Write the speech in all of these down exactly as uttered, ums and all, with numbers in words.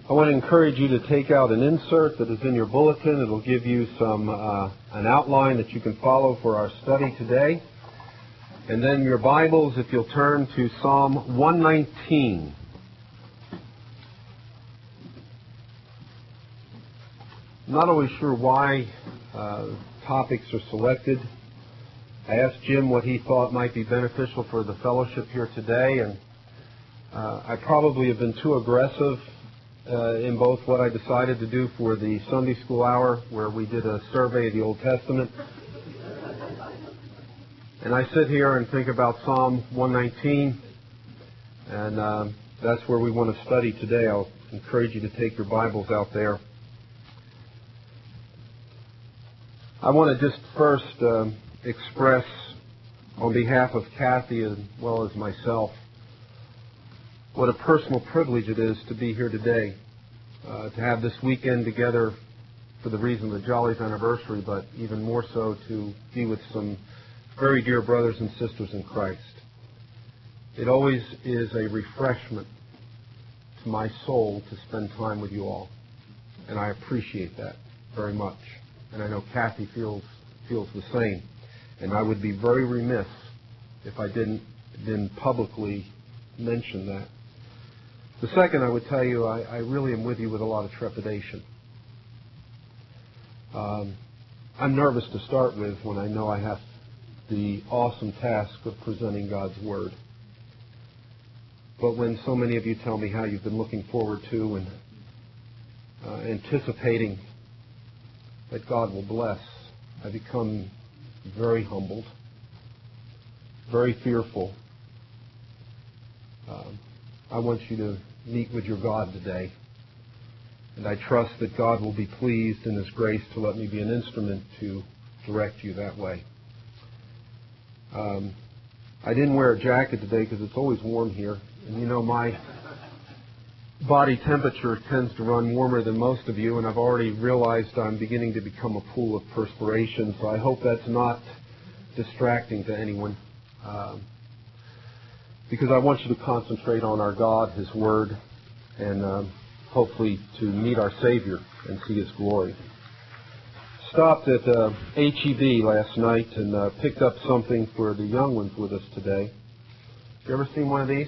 I want to encourage you to take out an insert that is in your bulletin. It'll give you some uh, an outline that you can follow for our study today. And then your Bibles, if you'll turn to Psalm one nineteen. I'm not always sure why uh, topics are selected. I asked Jim what he thought might be beneficial for the fellowship here today, and uh, I probably have been too aggressive uh, in both what I decided to do for the Sunday school hour, where we did a survey of the Old Testament, and I sit here and think about Psalm one nineteen, and uh, that's where we want to study today. I'll encourage you to take your Bibles out there. I want to just first uh, express on behalf of Kathy as well as myself what a personal privilege it is to be here today, uh, to have this weekend together for the reason of the Jolly's anniversary, but even more so to be with some very dear brothers and sisters in Christ. It always is a refreshment to my soul to spend time with you all, and I appreciate that very much. And I know Kathy feels feels the same. And I would be very remiss if I didn't didn't publicly mention that. The second, I would tell you, I, I really am with you with a lot of trepidation. Um, I'm nervous to start with when I know I have the awesome task of presenting God's Word. But when so many of you tell me how you've been looking forward to and uh, anticipating that God will bless, I become very humbled, very fearful. Um, I want you to meet with your God today, and I trust that God will be pleased in His grace to let me be an instrument to direct you that way. Um, I didn't wear a jacket today because it's always warm here, and you know my body temperature tends to run warmer than most of you, and I've already realized I'm beginning to become a pool of perspiration, so I hope that's not distracting to anyone, um, because I want you to concentrate on our God, His Word, and um, hopefully to meet our Savior and see His glory. Stopped at uh, H E B last night and uh, picked up something for the young ones with us today. You ever seen one of these?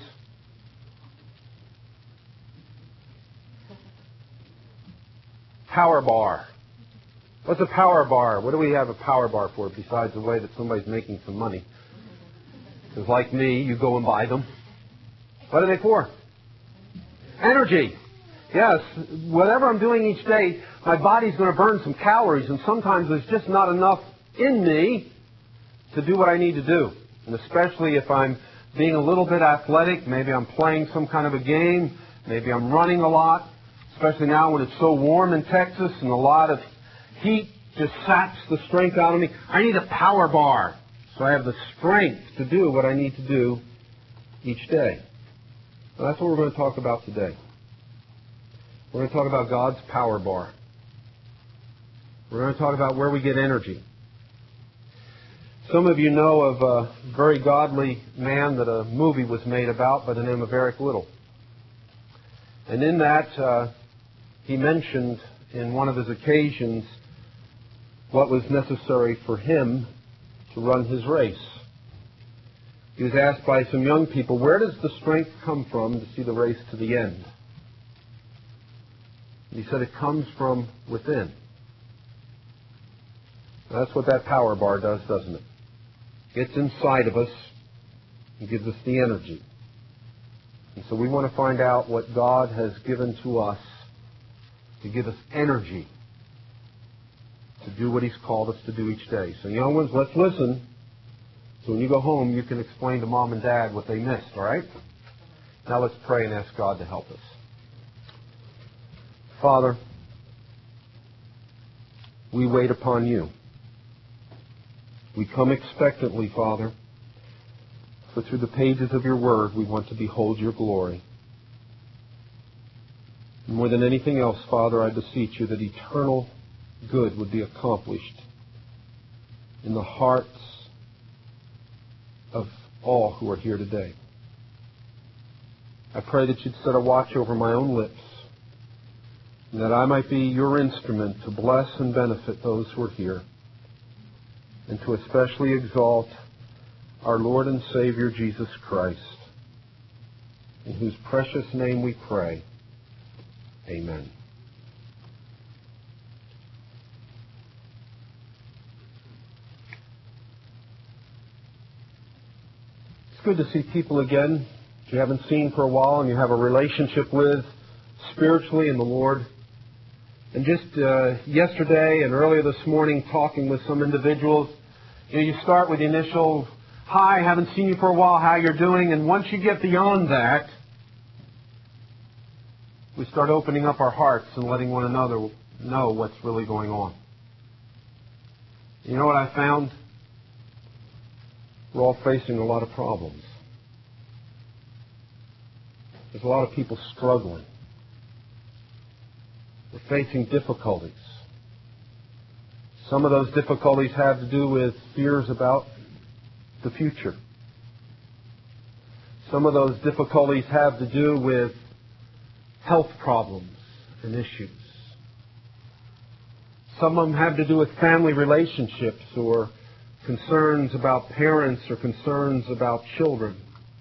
Power bar. What's a power bar? What do we have a power bar for besides the way that somebody's making some money? Because like me, you go and buy them. What are they for? Energy. Yes, whatever I'm doing each day, my body's going to burn some calories, and sometimes there's just not enough in me to do what I need to do. And especially if I'm being a little bit athletic, maybe I'm playing some kind of a game, maybe I'm running a lot, especially now when it's so warm in Texas and a lot of heat just saps the strength out of me. I need a power bar so I have the strength to do what I need to do each day. Well, that's what we're going to talk about today. We're going to talk about God's power bar. We're going to talk about where we get energy. Some of you know of a very godly man that a movie was made about by the name of Eric Liddell. And in that, uh, he mentioned in one of his occasions what was necessary for him to run his race. He was asked by some young people, where does the strength come from to see the race to the end? And he said it comes from within. Now, that's what that power bar does, doesn't it? It gets inside of us and gives us the energy. And so we want to find out what God has given to us to give us energy to do what He's called us to do each day. So young ones, let's listen. So when you go home, you can explain to Mom and Dad what they missed, all right? Now let's pray and ask God to help us. Father, we wait upon You. We come expectantly, Father, for through the pages of Your Word, we want to behold Your glory. More than anything else, Father, I beseech You that eternal good would be accomplished in the hearts of all who are here today. I pray that You'd set a watch over my own lips and that I might be your instrument to bless and benefit those who are here, and to especially exalt our Lord and Savior Jesus Christ, in whose precious name we pray. Amen. It's good to see people again that you haven't seen for a while and you have a relationship with spiritually in the Lord. And just uh, yesterday and earlier this morning, talking with some individuals, you know, you start with the initial, hi, haven't seen you for a while, how you're doing, and once you get beyond that, we start opening up our hearts and letting one another know what's really going on. You know what I found? We're all facing a lot of problems. There's a lot of people struggling. We're facing difficulties. Some of those difficulties have to do with fears about the future. Some of those difficulties have to do with health problems and issues. Some of them have to do with family relationships or concerns about parents or concerns about children.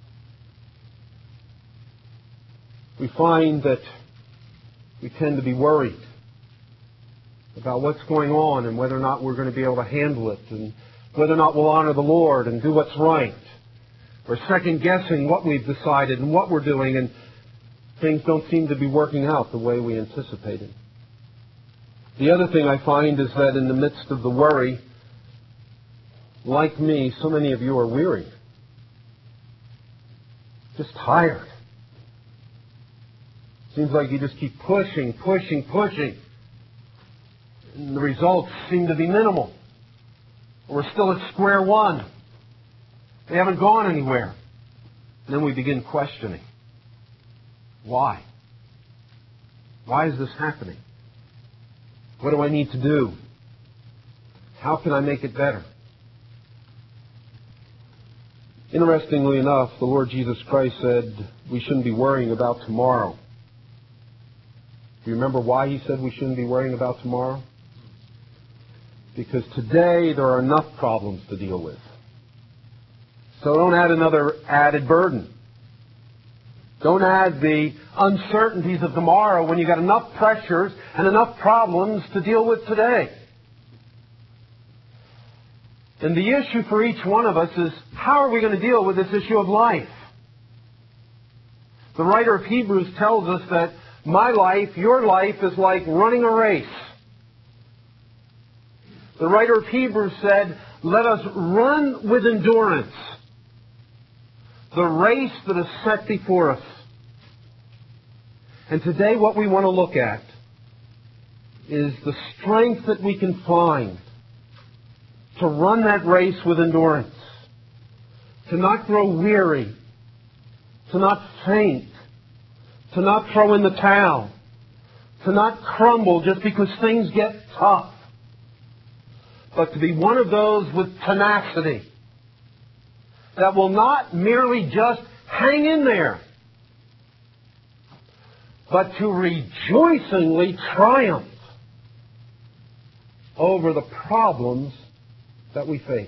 We find that we tend to be worried about what's going on and whether or not we're going to be able to handle it and whether or not we'll honor the Lord and do what's right. We're second-guessing what we've decided and what we're doing, and things don't seem to be working out the way we anticipated. The other thing I find is that in the midst of the worry, like me, so many of you are weary. Just tired. Seems like you just keep pushing, pushing, pushing. And the results seem to be minimal. We're still at square one. They haven't gone anywhere. And then we begin questioning. Why? Why is this happening? What do I need to do? How can I make it better? Interestingly enough, the Lord Jesus Christ said we shouldn't be worrying about tomorrow. Do you remember why He said we shouldn't be worrying about tomorrow? Because today there are enough problems to deal with. So don't add another added burden. Don't add the uncertainties of tomorrow when you've got enough pressures and enough problems to deal with today. And the issue for each one of us is, how are we going to deal with this issue of life? The writer of Hebrews tells us that my life, your life, is like running a race. The writer of Hebrews said, let us run with endurance the race that is set before us. And today what we want to look at is the strength that we can find to run that race with endurance, to not grow weary, to not faint, to not throw in the towel, to not crumble just because things get tough, but to be one of those with tenacity that will not merely just hang in there, but to rejoicingly triumph over the problems that we face.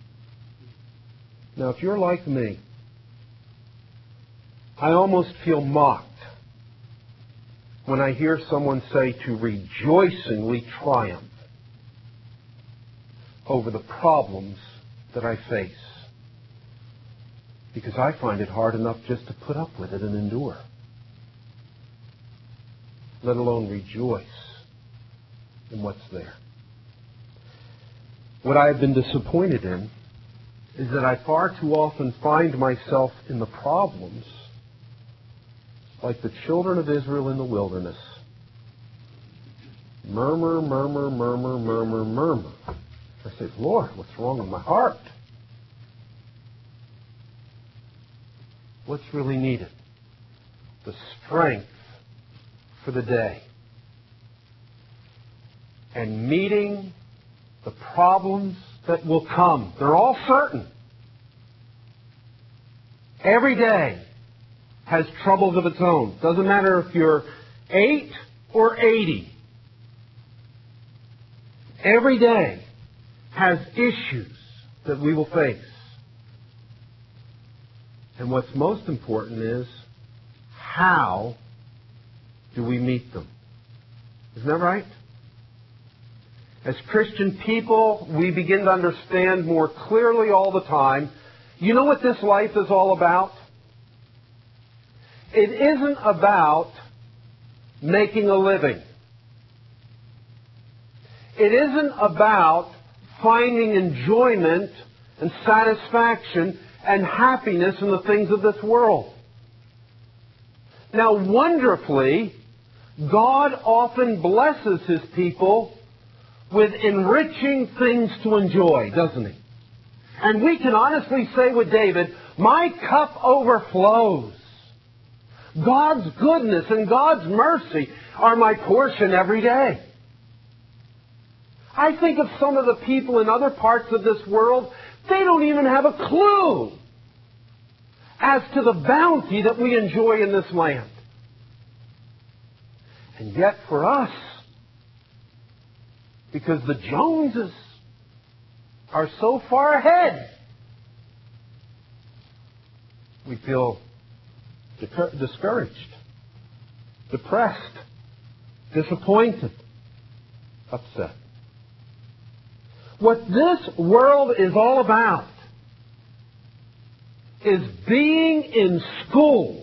Now, if you're like me, I almost feel mocked when I hear someone say to rejoicingly triumph over the problems that I face. Because I find it hard enough just to put up with it and endure, let alone rejoice in what's there. What I have been disappointed in is that I far too often find myself in the problems like the children of Israel in the wilderness. Murmur, murmur, murmur, murmur, murmur. I say, Lord, what's wrong with my heart? What's really needed? The strength for the day. And meeting the problems that will come. They're all certain. Every day has troubles of its own. Doesn't matter if you're eight or eighty. Every day has issues that we will face. And what's most important is, how do we meet them? Isn't that right? As Christian people, we begin to understand more clearly all the time, you know what this life is all about? It isn't about making a living. It isn't about finding enjoyment and satisfaction and happiness in the things of this world. Now, wonderfully, God often blesses His people with enriching things to enjoy, doesn't He? And we can honestly say with David, my cup overflows. God's goodness and God's mercy are my portion every day. I think of some of the people in other parts of this world, they don't even have a clue as to the bounty that we enjoy in this land. And yet for us, because the Joneses are so far ahead, we feel discouraged, depressed, disappointed, upset. What this world is all about is being in school.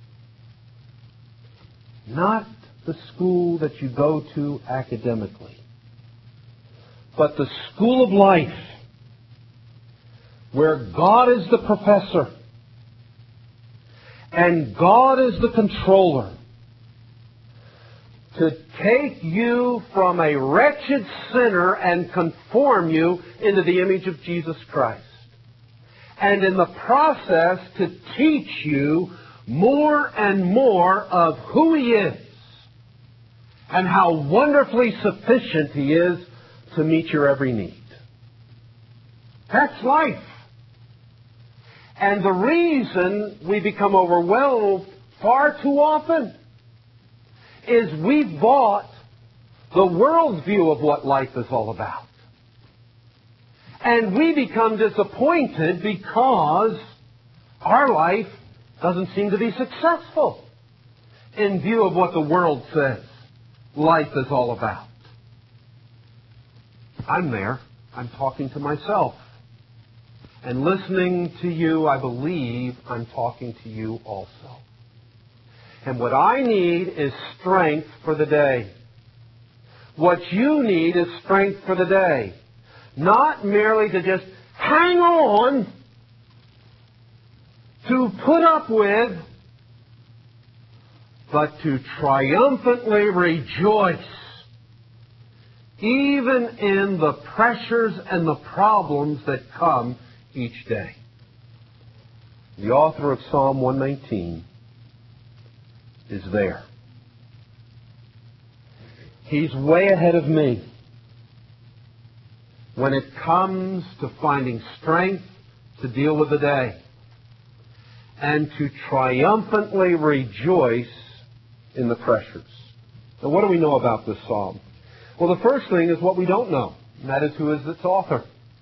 Not the school that you go to academically, but the school of life, where God is the professor and God is the controller, to take you from a wretched sinner and conform you into the image of Jesus Christ. And in the process, to teach you more and more of who He is and how wonderfully sufficient He is to meet your every need. That's life. And the reason we become overwhelmed far too often is we've bought the world's view of what life is all about. And we become disappointed because our life doesn't seem to be successful in view of what the world says life is all about. I'm there. I'm talking to myself. And listening to you, I believe I'm talking to you also. And what I need is strength for the day. What you need is strength for the day. Not merely to just hang on, to put up with, but to triumphantly rejoice, even in the pressures and the problems that come each day. The author of Psalm one nineteen is there. He's way ahead of me when it comes to finding strength to deal with the day and to triumphantly rejoice in the pressures. Now, what do we know about this psalm? Well, the first thing is what we don't know, and that is who is its author.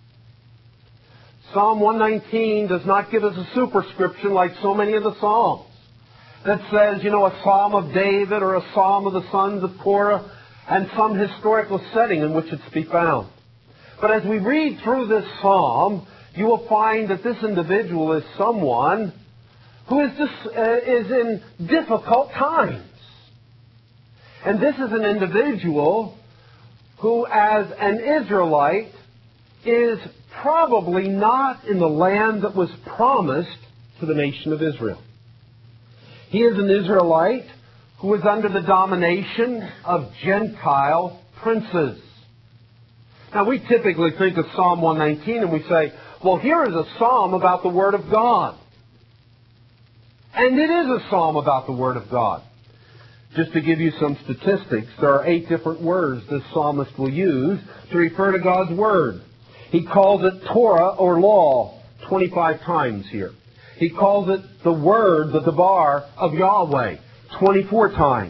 Psalm one nineteen does not give us a superscription like so many of the psalms that says, you know, a psalm of David or a psalm of the sons of Korah and some historical setting in which it's to be found. But as we read through this psalm, you will find that this individual is someone who is, dis- uh, is in difficult times. And this is an individual who, as an Israelite, is probably not in the land that was promised to the nation of Israel. He is an Israelite who is under the domination of Gentile princes. Now, we typically think of Psalm one nineteen and we say, well, here is a psalm about the Word of God. And it is a psalm about the Word of God. Just to give you some statistics, there are eight different words this psalmist will use to refer to God's Word. He calls it Torah or law twenty-five times here. He calls it the Word, the Debar of Yahweh, twenty-four times.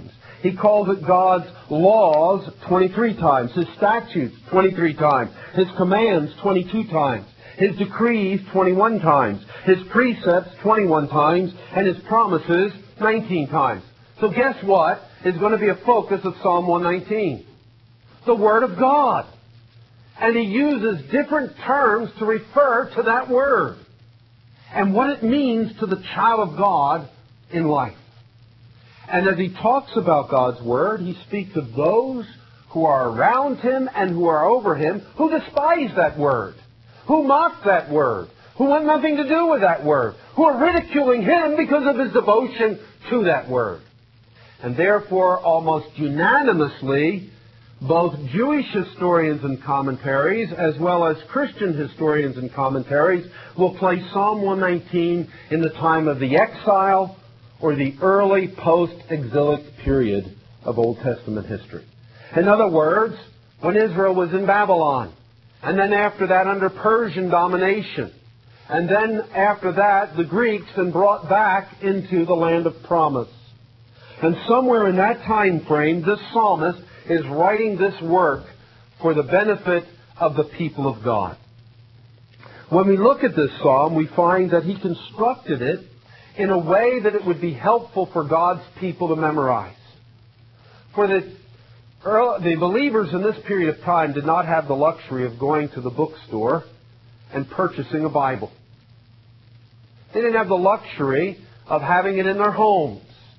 He calls it God's laws twenty-three times, His statutes twenty-three times, His commands twenty-two times, His decrees twenty-one times, His precepts twenty-one times, and His promises nineteen times. So guess what is going to be a focus of Psalm one nineteen? The Word of God. And he uses different terms to refer to that Word and what it means to the child of God in life. And as he talks about God's Word, he speaks of those who are around him and who are over him who despise that Word, who mock that Word, who want nothing to do with that Word, who are ridiculing him because of his devotion to that Word. And therefore, almost unanimously, both Jewish historians and commentaries, as well as Christian historians and commentaries, will place Psalm one nineteen in the time of the exile or the early post-exilic period of Old Testament history. In other words, when Israel was in Babylon, and then after that under Persian domination, and then after that the Greeks and brought back into the land of promise. And somewhere in that time frame, this psalmist is writing this work for the benefit of the people of God. When we look at this psalm, we find that he constructed it in a way that it would be helpful for God's people to memorize. For the, the believers in this period of time did not have the luxury of going to the bookstore and purchasing a Bible. They didn't have the luxury of having it in their homes.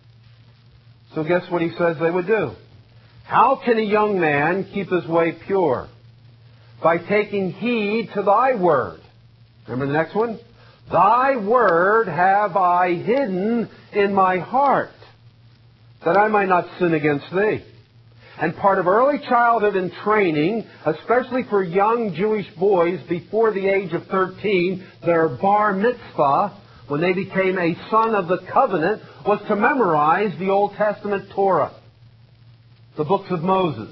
So guess what he says they would do? How can a young man keep his way pure? By taking heed to thy word. Remember the next one? Thy word have I hidden in my heart, that I might not sin against thee. And part of early childhood and training, especially for young Jewish boys before the age of thirteen, their bar mitzvah, when they became a son of the covenant, was to memorize the Old Testament Torah, the books of Moses.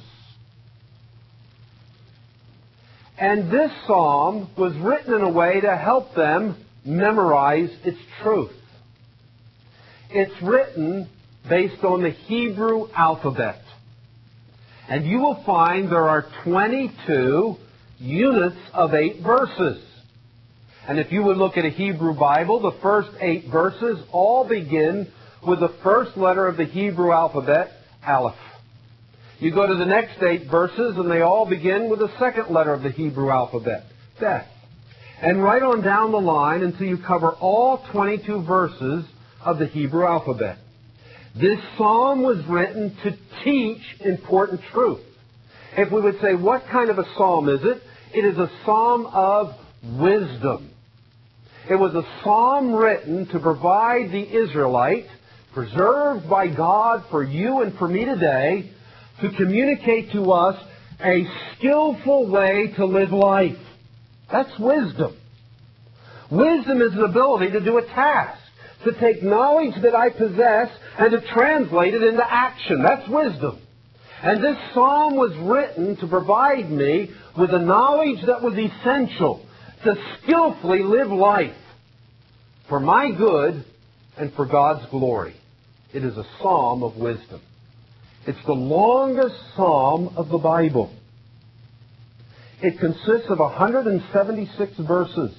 And this psalm was written in a way to help them memorize its truth. It's written based on the Hebrew alphabet. And you will find there are twenty-two units of eight verses. And if you would look at a Hebrew Bible, the first eight verses all begin with the first letter of the Hebrew alphabet, Aleph. You go to the next eight verses, and they all begin with the second letter of the Hebrew alphabet, Bet. And right on down the line until you cover all twenty-two verses of the Hebrew alphabet. This psalm was written to teach important truth. If we would say, what kind of a psalm is it? It is a psalm of wisdom. It was a psalm written to provide the Israelite, preserved by God for you and for me today, to communicate to us a skillful way to live life. That's wisdom. Wisdom is the ability to do a task, to take knowledge that I possess and to translate it into action. That's wisdom. And this psalm was written to provide me with the knowledge that was essential to skillfully live life for my good and for God's glory. It is a psalm of wisdom. It's the longest psalm of the Bible. It consists of one hundred seventy-six verses.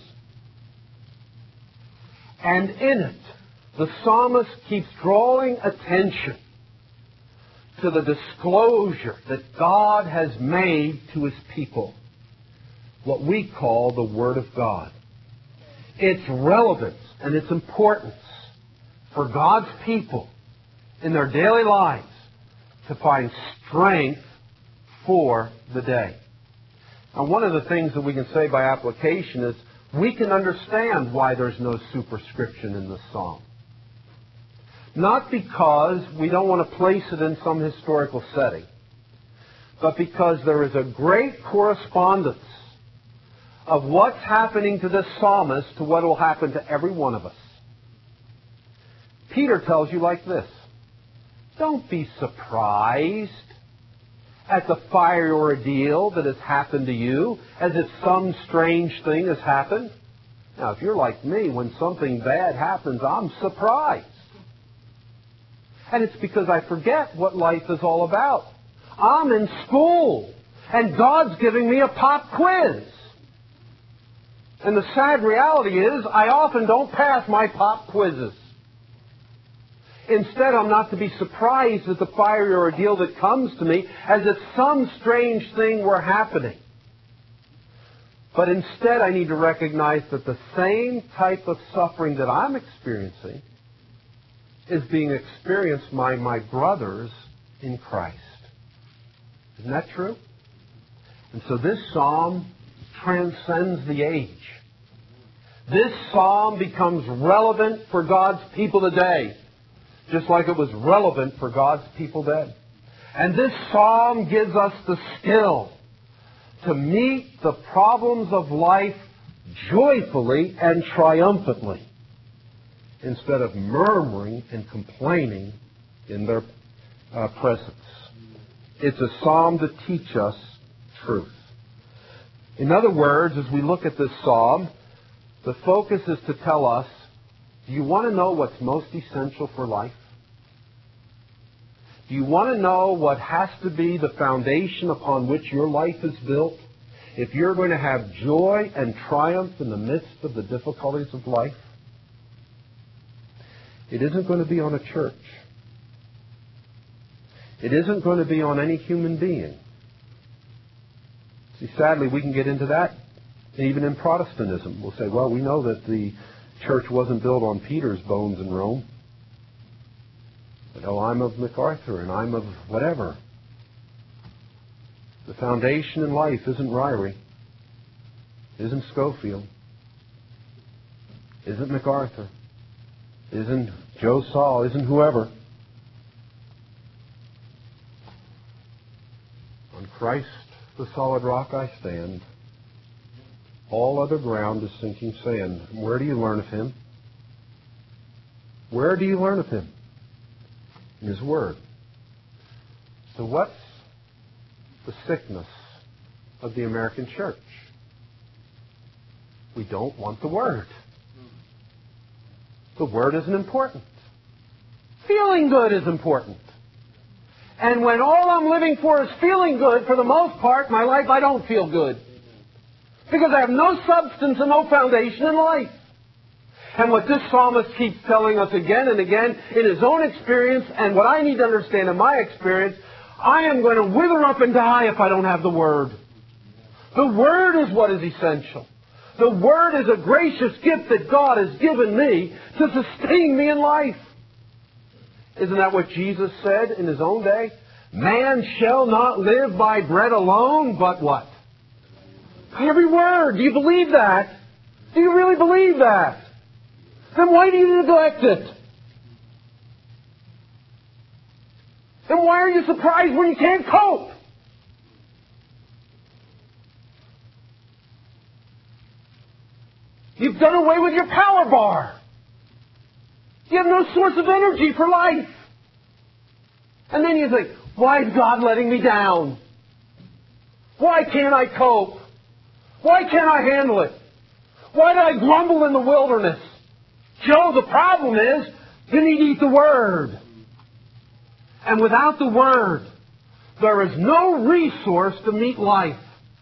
And in it, the psalmist keeps drawing attention to the disclosure that God has made to His people, what we call the Word of God. Its relevance and its importance for God's people in their daily lives to find strength for the day. Now, one of the things that we can say by application is we can understand why there's no superscription in this psalm. Not because we don't want to place it in some historical setting, but because there is a great correspondence of what's happening to this psalmist to what will happen to every one of us. Peter tells you like this: don't be surprised at the fiery ordeal that has happened to you as if some strange thing has happened. Now, if you're like me, when something bad happens, I'm surprised. And it's because I forget what life is all about. I'm in school, and God's giving me a pop quiz. And the sad reality is, I often don't pass my pop quizzes. Instead, I'm not to be surprised at the fiery ordeal that comes to me as if some strange thing were happening. But instead, I need to recognize that the same type of suffering that I'm experiencing is being experienced by my brothers in Christ. Isn't that true? And so this psalm transcends the age. This psalm becomes relevant for God's people today, just like it was relevant for God's people then. And this psalm gives us the skill to meet the problems of life joyfully and triumphantly, instead of murmuring and complaining in their uh, presence. It's a psalm to teach us truth. In other words, as we look at this psalm, the focus is to tell us, do you want to know what's most essential for life? Do you want to know what has to be the foundation upon which your life is built if you're going to have joy and triumph in the midst of the difficulties of life? It isn't going to be on a church. It isn't going to be on any human being. See, sadly, we can get into that even in Protestantism. We'll say, well, we know that the church wasn't built on Peter's bones in Rome. But, oh, I'm of MacArthur and I'm of whatever. The foundation in life isn't Ryrie, isn't Schofield, isn't MacArthur, isn't Joe Saul, isn't whoever. On Christ, the solid rock, I stand. All other ground is sinking sand. Where do you learn of Him? Where do you learn of Him? In His Word. So what's the sickness of the American church? We don't want the Word. The Word isn't important. Feeling good is important. And when all I'm living for is feeling good, for the most part, my life, I don't feel good. Because I have no substance and no foundation in life. And what this psalmist keeps telling us again and again in his own experience, and what I need to understand in my experience, I am going to wither up and die if I don't have the Word. The Word is what is essential. The Word is a gracious gift that God has given me to sustain me in life. Isn't that what Jesus said in His own day? Man shall not live by bread alone, but what? By every word. Do you believe that? Do you really believe that? Then why do you neglect it? Then why are you surprised when you can't cope? You've done away with your power bar. You have no source of energy for life. And then you think, why is God letting me down? Why can't I cope? Why can't I handle it? Why did I grumble in the wilderness? Joe, the problem is, you need to eat the Word. And without the Word, there is no resource to meet life.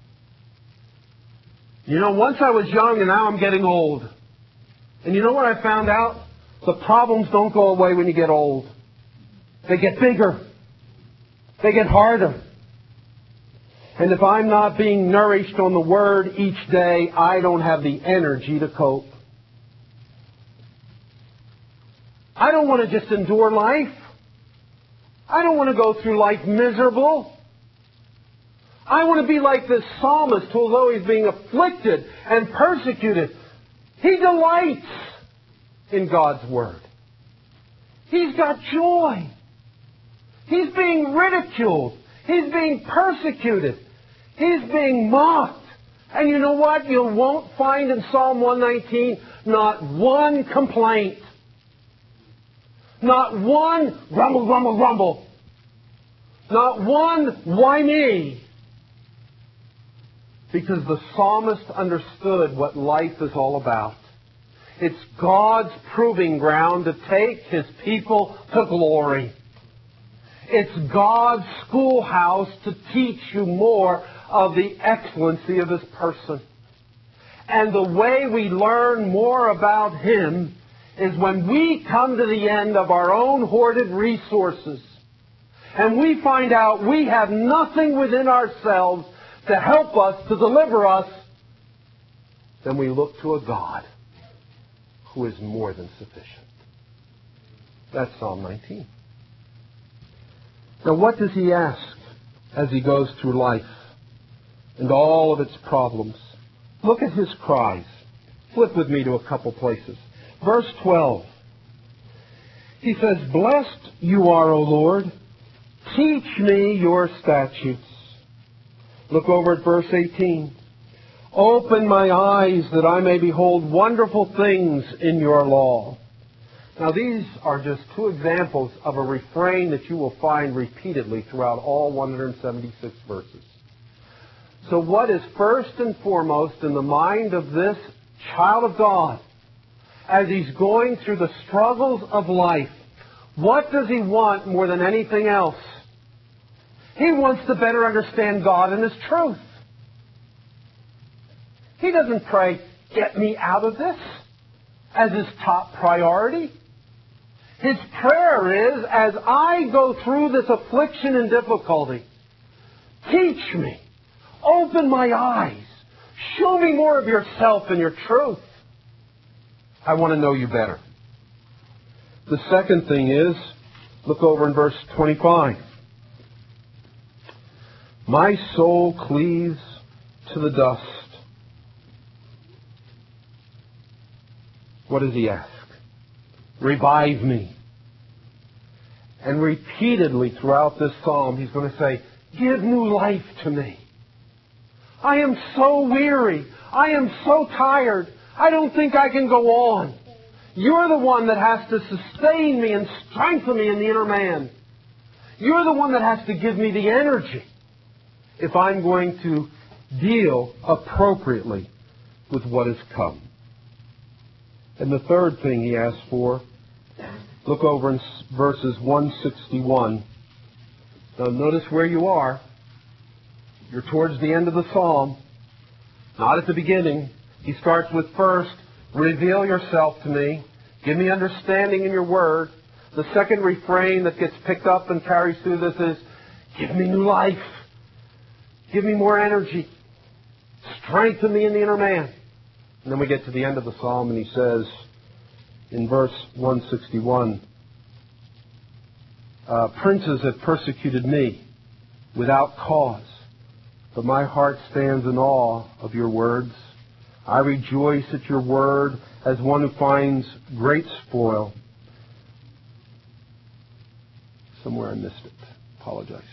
You know, once I was young and now I'm getting old. And you know what I found out? The problems don't go away when you get old. They get bigger. They get harder. And if I'm not being nourished on the Word each day, I don't have the energy to cope. I don't want to just endure life. I don't want to go through life miserable. I want to be like this psalmist who, although he's being afflicted and persecuted, he delights in God's Word. He's got joy. He's being ridiculed. He's being persecuted. He's being mocked. And you know what? You won't find in Psalm one nineteen not one complaint. Not one grumble, grumble, grumble. Not one why me. Because the psalmist understood what life is all about. It's God's proving ground to take His people to glory. It's God's schoolhouse to teach you more of the excellency of His person. And the way we learn more about Him is when we come to the end of our own hoarded resources and we find out we have nothing within ourselves to help us, to deliver us, then we look to a God who is more than sufficient. That's Psalm nineteen. Now what does he ask as he goes through life and all of its problems? Look at his cries. Flip with me to a couple places. Verse twelve. He says, "Blessed you are, O Lord. Teach me your statutes." Look over at verse eighteen. "Open my eyes that I may behold wonderful things in your law." Now these are just two examples of a refrain that you will find repeatedly throughout all one hundred seventy-six verses. So what is first and foremost in the mind of this child of God as he's going through the struggles of life? What does he want more than anything else? He wants to better understand God and His truth. He doesn't pray, "Get me out of this," as his top priority. His prayer is, as I go through this affliction and difficulty, teach me. Open my eyes. Show me more of yourself and your truth. I want to know you better. The second thing is, look over in verse twenty-five. "My soul cleaves to the dust." What does he ask? Revive me. And repeatedly throughout this psalm, he's going to say, give new life to me. I am so weary. I am so tired. I don't think I can go on. You're the one that has to sustain me and strengthen me in the inner man. You're the one that has to give me the energy if I'm going to deal appropriately with what has come. And the third thing he asks for, look over in verses one sixty-one. Now notice where you are. You're towards the end of the psalm, not at the beginning. He starts with first, reveal yourself to me. Give me understanding in your word. The second refrain that gets picked up and carries through this is, give me new life. Give me more energy. Strengthen me in the inner man. And then we get to the end of the psalm and he says in verse one sixty-one, uh, princes have persecuted me without cause, but my heart stands in awe of your words. I rejoice at your word as one who finds great spoil. Somewhere I missed it. Apologize.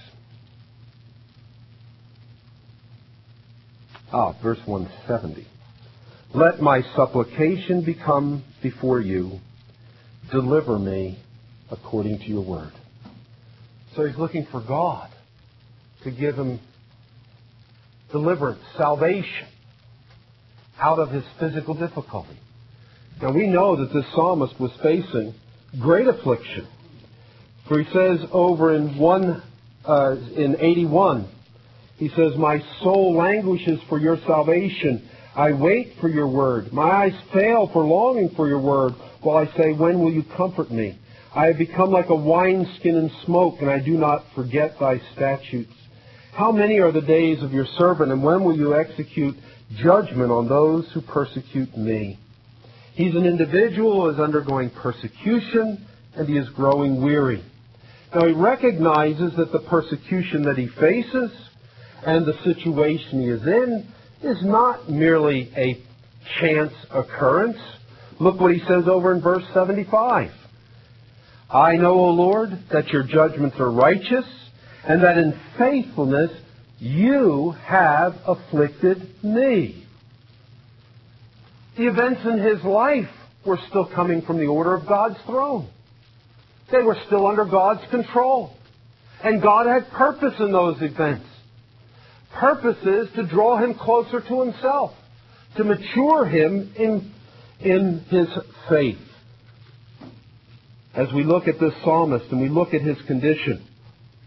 Ah, verse one seventy. Let my supplication become before you. Deliver me according to your word. So he's looking for God to give him deliverance, salvation out of his physical difficulty. Now we know that this psalmist was facing great affliction. For he says over in one uh, in eighty-one, he says, my soul languishes for your salvation. I wait for your word. My eyes fail for longing for your word, while I say, when will you comfort me? I have become like a wineskin in smoke, and I do not forget thy statutes. How many are the days of your servant, and when will you execute judgment on those who persecute me? He's an individual who is undergoing persecution, and he is growing weary. Now he recognizes that the persecution that he faces and the situation he is in is not merely a chance occurrence. Look what he says over in verse seventy-five. I know, O Lord, that your judgments are righteous, and that in faithfulness you have afflicted me. The events in his life were still coming from the order of God's throne. They were still under God's control. And God had purpose in those events. Purpose is to draw him closer to himself, to mature him in, in his faith. As we look at this psalmist and we look at his condition,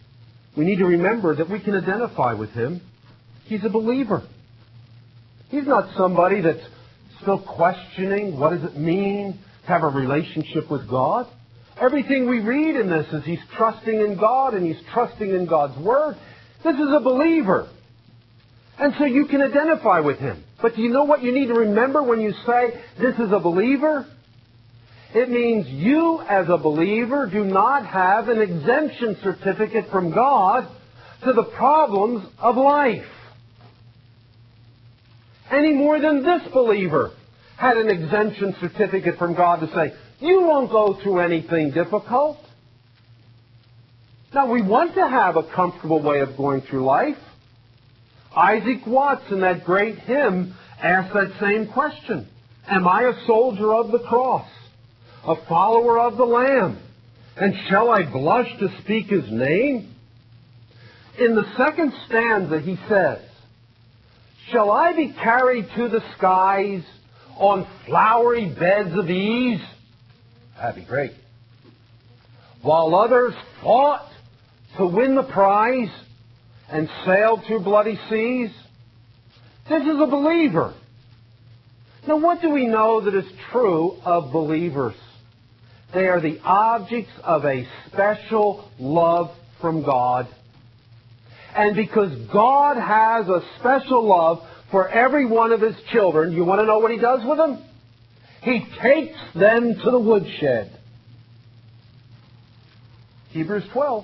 we need to remember that we can identify with him. He's a believer. He's not somebody that's still questioning what does it mean to have a relationship with God. Everything we read in this is he's trusting in God and he's trusting in God's Word. This is a believer. And so you can identify with him. But do you know what you need to remember when you say this is a believer? It means you as a believer do not have an exemption certificate from God to the problems of life. Any more than this believer had an exemption certificate from God to say, you won't go through anything difficult. Now, we want to have a comfortable way of going through life. Isaac Watts, in that great hymn, asked that same question. Am I a soldier of the cross, a follower of the Lamb, and shall I blush to speak his name? In the second stanza he says, shall I be carried to the skies on flowery beds of ease? That'd be great. While others fought to win the prize and sailed through bloody seas? This is a believer. Now, what do we know that is true of believers? They are the objects of a special love from God. And because God has a special love for every one of his children, you want to know what he does with them? He takes them to the woodshed. Hebrews twelve.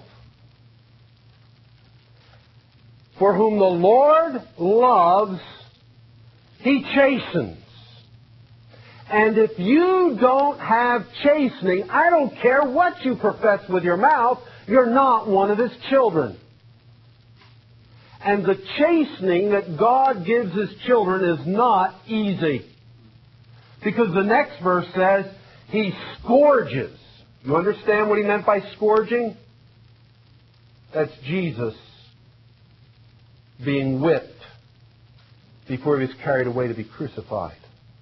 For whom the Lord loves, he chastens. And if you don't have chastening, I don't care what you profess with your mouth, you're not one of his children. And the chastening that God gives his children is not easy. Because the next verse says, he scourges. You understand what he meant by scourging? That's Jesus being whipped before he was carried away to be crucified.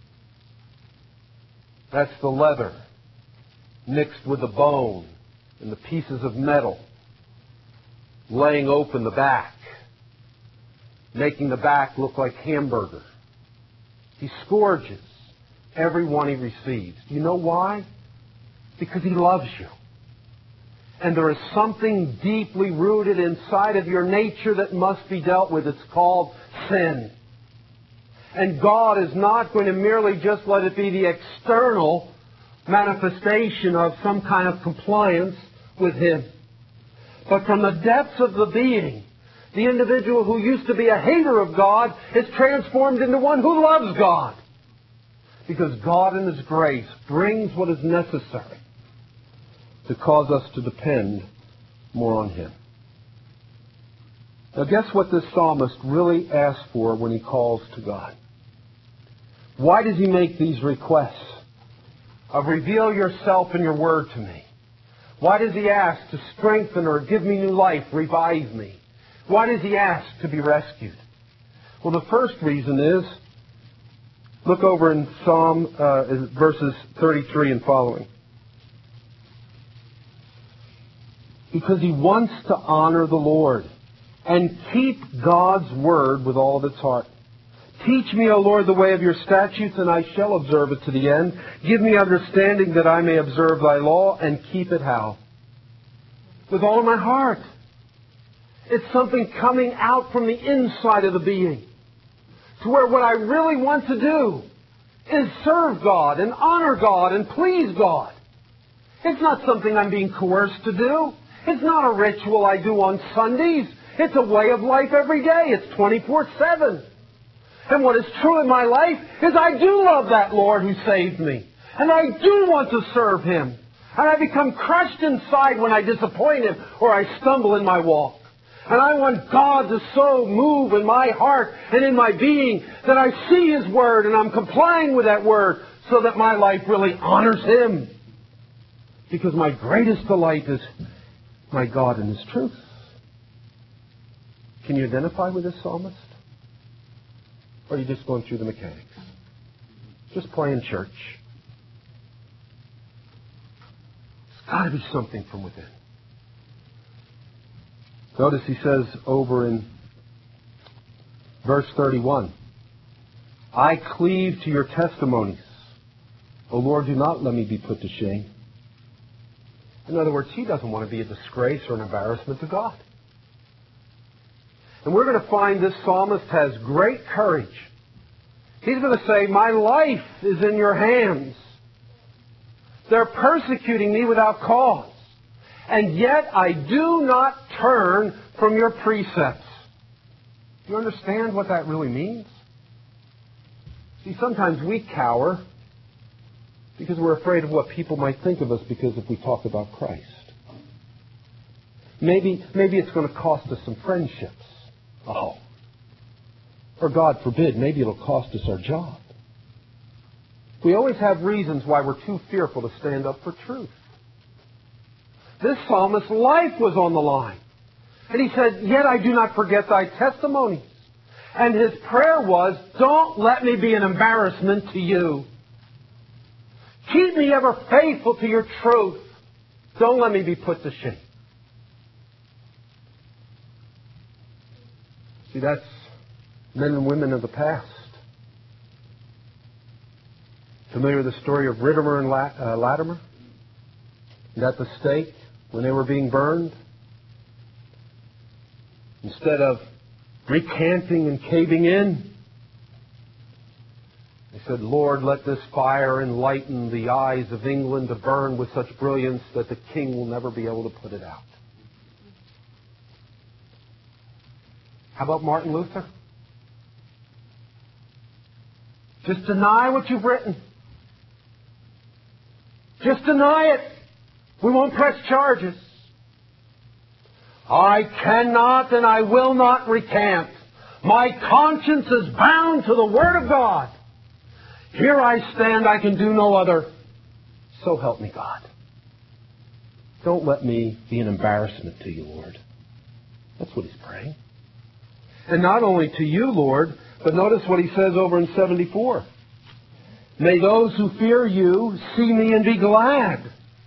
That's the leather mixed with the bone and the pieces of metal, laying open the back, making the back look like hamburger. He scourges everyone he receives. Do you know why? Because he loves you. And there is something deeply rooted inside of your nature that must be dealt with. It's called sin. And God is not going to merely just let it be the external manifestation of some kind of compliance with him. But from the depths of the being, the individual who used to be a hater of God is transformed into one who loves God. Because God in his grace brings what is necessary to cause us to depend more on him. Now guess what this psalmist really asks for when he calls to God? Why does he make these requests of reveal yourself and your word to me? Why does he ask to strengthen or give me new life, revive me? Why does he ask to be rescued? Well, the first reason is, look over in Psalm uh, verses thirty-three and following. Because he wants to honor the Lord and keep God's word with all of its heart. Teach me, O Lord, the way of your statutes, and I shall observe it to the end. Give me understanding that I may observe thy law and keep it how? With all of my heart. It's something coming out from the inside of the being. To where what I really want to do is serve God and honor God and please God. It's not something I'm being coerced to do. It's not a ritual I do on Sundays. It's a way of life every day. It's twenty-four seven. And what is true in my life is I do love that Lord who saved me. And I do want to serve him. And I become crushed inside when I disappoint him or I stumble in my walk. And I want God to so move in my heart and in my being that I see his word and I'm complying with that word so that my life really honors him. Because my greatest delight is my God and his truth. Can you identify with this psalmist? Or are you just going through the mechanics? Just playing church? There's got to be something from within. Notice he says over in verse thirty-one, I cleave to your testimonies. O Lord, do not let me be put to shame. In other words, he doesn't want to be a disgrace or an embarrassment to God. And we're going to find this psalmist has great courage. He's going to say, my life is in your hands. They're persecuting me without cause. And yet I do not turn from your precepts. Do you understand what that really means? See, sometimes we cower because we're afraid of what people might think of us because if we talk about Christ. Maybe, maybe it's going to cost us some friendships. Oh. Or God forbid, maybe it'll cost us our job. We always have reasons why we're too fearful to stand up for truth. This psalmist's life was on the line. And he said, yet I do not forget thy testimonies. And his prayer was, don't let me be an embarrassment to you. Keep me ever faithful to your truth. Don't let me be put to shame. See, that's men and women of the past. Familiar with the story of Rittimer and uh, Latimer? At the stake, when they were being burned, instead of recanting and caving in, they said, Lord, let this fire enlighten the eyes of England to burn with such brilliance that the king will never be able to put it out. How about Martin Luther? Just deny what you've written. Just deny it. We won't press charges. I cannot and I will not recant. My conscience is bound to the Word of God. Here I stand, I can do no other. So help me God. Don't let me be an embarrassment to you, Lord. That's what he's praying. And not only to you, Lord, but notice what he says over in seventy-four. May those who fear you see me and be glad,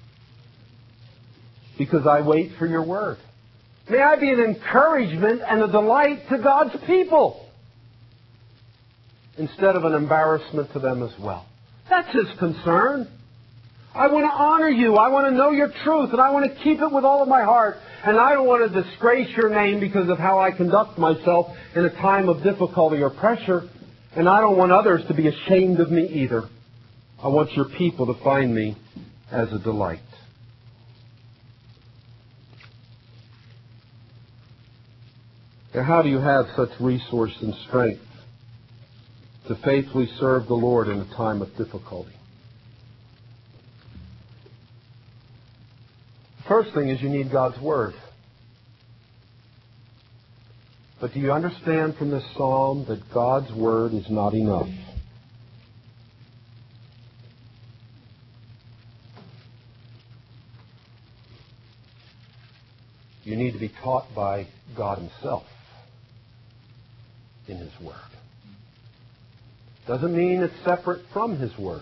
because I wait for your word. May I be an encouragement and a delight to God's people, instead of an embarrassment to them as well. That's his concern. I want to honor you. I want to know your truth, and I want to keep it with all of my heart. And I don't want to disgrace your name because of how I conduct myself in a time of difficulty or pressure. And I don't want others to be ashamed of me either. I want your people to find me as a delight. Now, how do you have such resource and strength to faithfully serve the Lord in a time of difficulty? First thing is you need God's Word. But do you understand from this psalm that God's Word is not enough? You need to be taught by God Himself in His Word. Doesn't mean it's separate from His Word.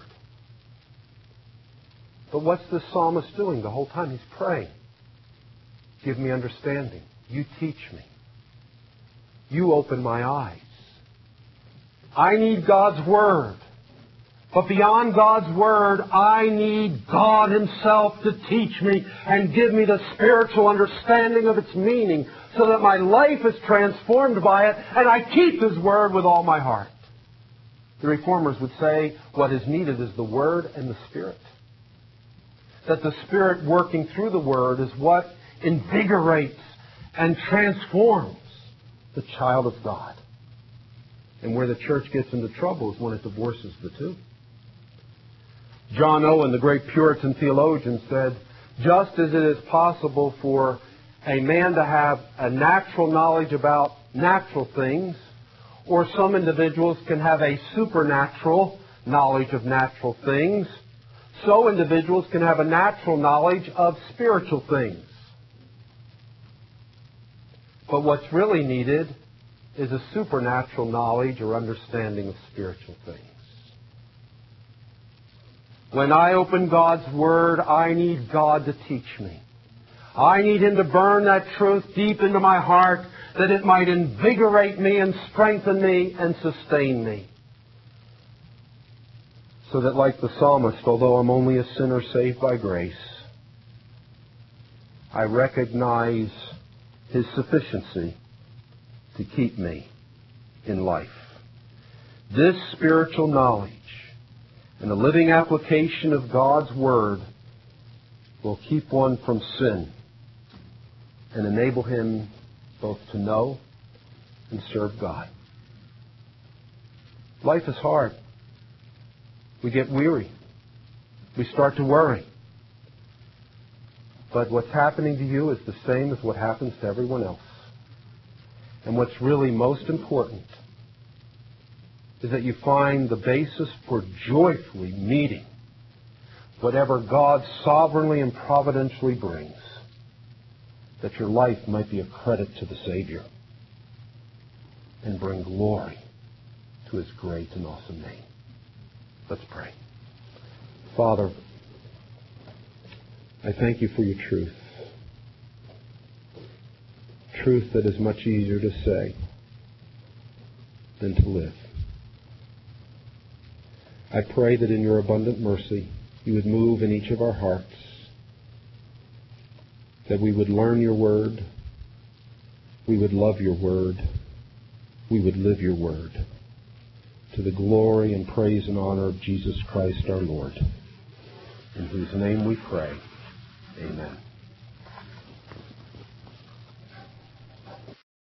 But what's the psalmist doing the whole time? He's praying. Give me understanding. You teach me. You open my eyes. I need God's Word. But beyond God's Word, I need God Himself to teach me and give me the spiritual understanding of its meaning so that my life is transformed by it and I keep His Word with all my heart. The Reformers would say what is needed is the Word and the Spirit. That the Spirit working through the Word is what invigorates and transforms the child of God. And where the church gets into trouble is when it divorces the two. John Owen, the great Puritan theologian, said, just as it is possible for a man to have a natural knowledge about natural things, or some individuals can have a supernatural knowledge of natural things, so individuals can have a natural knowledge of spiritual things. But what's really needed is a supernatural knowledge or understanding of spiritual things. When I open God's Word, I need God to teach me. I need Him to burn that truth deep into my heart, that it might invigorate me and strengthen me and sustain me. So that, like the psalmist, although I'm only a sinner saved by grace, I recognize His sufficiency to keep me in life. This spiritual knowledge and the living application of God's Word will keep one from sin and enable him both to know and serve God. Life is hard. We get weary. We start to worry. But what's happening to you is the same as what happens to everyone else. And what's really most important is that you find the basis for joyfully meeting whatever God sovereignly and providentially brings, that your life might be a credit to the Savior and bring glory to His great and awesome name. Let's pray. Father, I thank You for Your truth. Truth that is much easier to say than to live. I pray that in Your abundant mercy, You would move in each of our hearts, that we would learn Your Word, we would love Your Word, we would live Your Word, to the glory and praise and honor of Jesus Christ our Lord, in whose name we pray. Amen.